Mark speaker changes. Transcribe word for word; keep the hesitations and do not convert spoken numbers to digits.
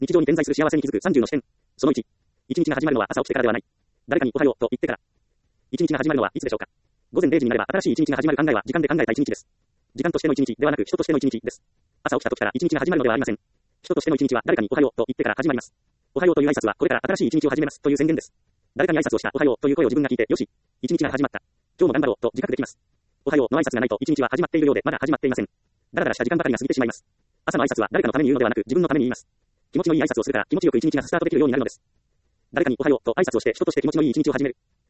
Speaker 1: 日常に点在する幸せに気づくさんじゅうの視点。そのいち。一日が始まるのは朝起きてからではない。誰かにおはようと言ってから。一日が始まるのはいつでしょうか。午前れいじになれば新しい一日が始まる。考えは時間で考えた一日です。時間としての一日ではなく人としての一日です。朝起きた時から一日が始まるのではありません。人としての一日は誰かにおはようと言ってから始まります。おはようという挨拶はこれから新しい一日を始めますという宣言です。誰かに挨拶をしたおはようという声を自分が聞いて、よし、一日が始まった。今日も頑張ろうと自覚できます。おはようの挨拶がないと一日は始まっているようでまだ始まっていません。だらだらした時間ばかりが過ぎてしまいます。朝の挨拶は誰かのために言うのではなく自分のために言います。気持ちのいい挨拶をするから気持ちよく一日がスタートできるようになるのです。誰かにおはようと挨拶をして人として気持ちのいい一日を始める。